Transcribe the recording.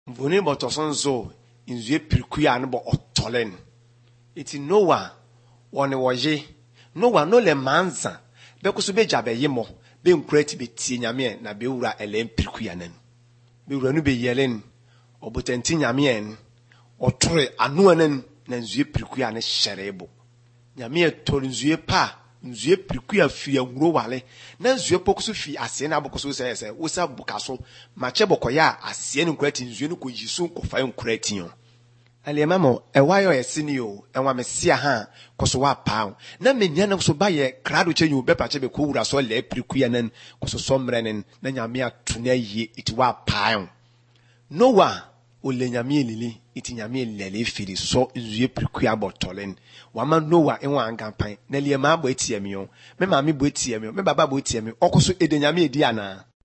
Mvoni botosonzo inzue pirikuya no bo otolen. Iti Noah wone woye. Noah no le manza. Bekuso be jabe yemo. Be nkureti be tie nyame na be wura elem pirikuya nen. Be wura no be yelen. Obotenti nyame otore anu enen na nzue pirikuya ne sherebo. Nyame to nzue pa. Nzue pirikuya fi anwuro wale. Na nzue pokuso fi ase na bokuso se wosa bukaso. Mache bokoya ase nkureti nzue no ko yisu ko fa nkureti yon. Aliemamo ewayo esinio enwa mesia ha koso wa pawo na menya na so baye krado chenyu be pache be ko wura so le prikuya nan koso somrenen na nyame atuna yie iti wa pawo Noah ole nyame lili iti nyame lele firi so nzue prikuya botolen wama Noah enwa angampan na liema abo etiemio me maami bo etiemio me baba bo etiemio okoso ede nyame edi ana